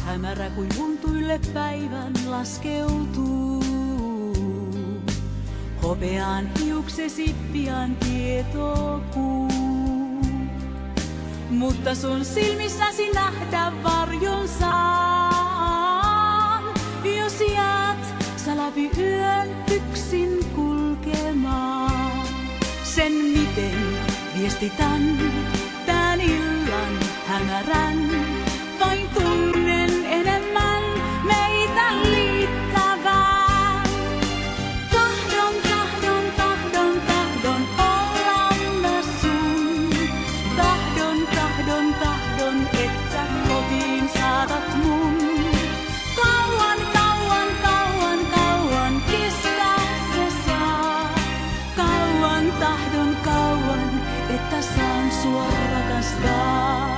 Hämärä kuin huntuille päivän laskeutuu. Hopeaan hiuksesi pian tietokuu. Mutta sun silmissäsi nähdä varjon saan. Jos jäät sä läpi yön yksin kulkemaan. Sen miten viestitän tän illan hämärän. Vain tunnen enemmän meitä liittävän. Tahdon, tahdon, tahdon, tahdon olla mä sun. Tahdon, tahdon, tahdon, että kotiin saatat mun. Kauan, kauan, kauan, kauan kestää se saa. Kauan, tahdon, kauan, että saan sua rakastaa.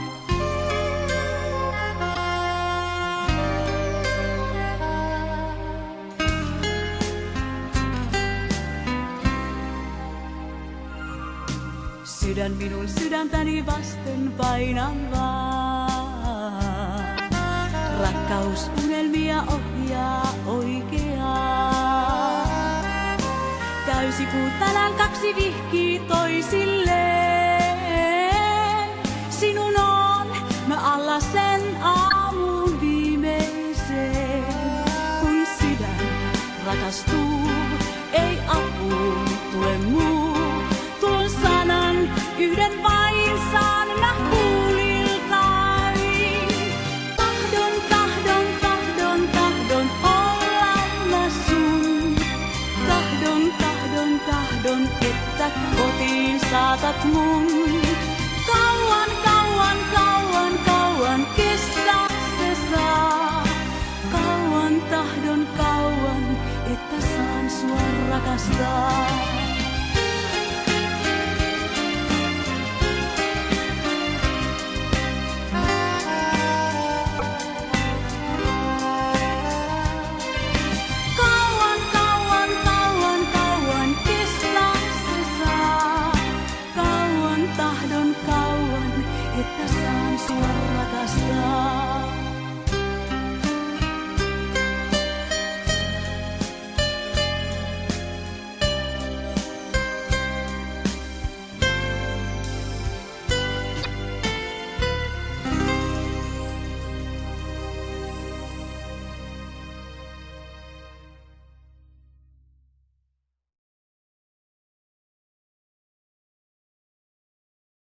Sydän minun sydäntäni vasten painavaa. Rakkaus unelmia ohjaa oikeaa. Täysikuu tänään kaksi vihkii toisilleen. Sinun on mä alla sen aamun viimeiseen. Kun sydän rakastuu, ei apuun tule muu. Tuon sanan yhden vain saan mä kuuliltani. Tahdon, tahdon, tahdon, tahdon olla mä sun. Tahdon, tahdon, tahdon, että kotiin saatat mun. Kauan, kauan, kauan, kauan kestää se saa. Kauan, tahdon, kauan, että saan sua rakastaa.